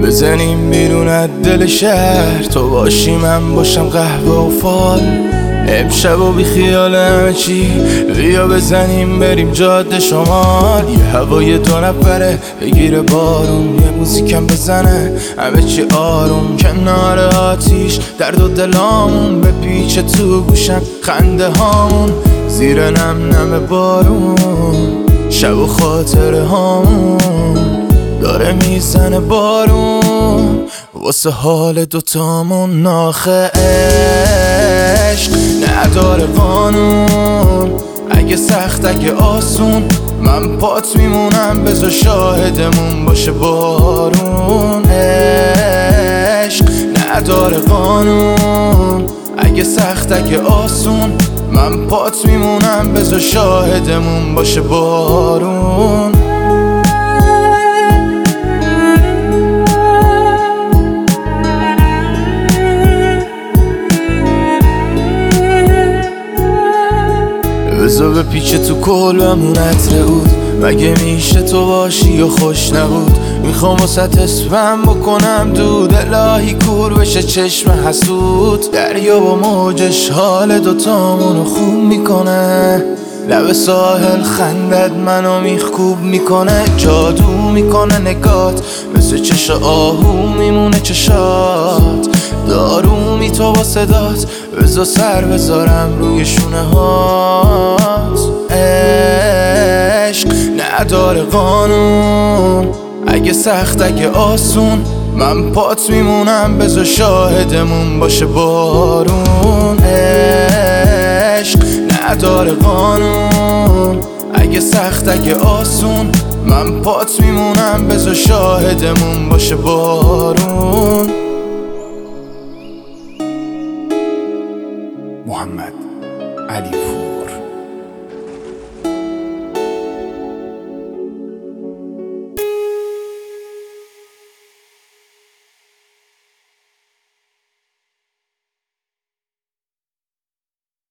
بزنیم بیرون از دل شهر، تو باشی من باشم قهوه و فال. امشب و بی خیال همه چی، بیا بزنیم بریم جاده شمال. یه هوای دو نفره بگیره بارون، یه موزیکم بزنه همه چی آروم. کنار آتیش درد و دلامون بپیچه تو گوشم خنده هامون. زیر نم نم بارون شب و خاطره هامون داره میزنه بارون واسه حال دوتامون. ناخه عشق نداره قانون، اگه سخت اگه آسون من پات میمونم، بذار شاهدمون باشه بارون. عشق نداره قانون، اگه سخت اگه آسون من پات میمونم، بذار شاهدمون باشه بارون. بذار بپیچه تو کلبمون عطر عود، مگه میشه تو باشی یا خوش نبود. میخوام واسه اسمم بکنم دود، الهی کور بشه چشم حسود. دریا با موجش حال دوتامونو خوب میکنه، لب ساحل خندت منو میخکوب میکنه. جادو میکنه نگات مثل چش آهو میمونه چشات. دارو تو با صدات، بذار سر بذارم روی شونه هات. عشق نداره قانون، اگه سخت اگه آسون من پات میمونم، بذار شاهدمون باشه بارون. عشق نداره قانون، اگه سخت اگه آسون من پات میمونم، بذار شاهدمون باشه بارون. محمد علی پور.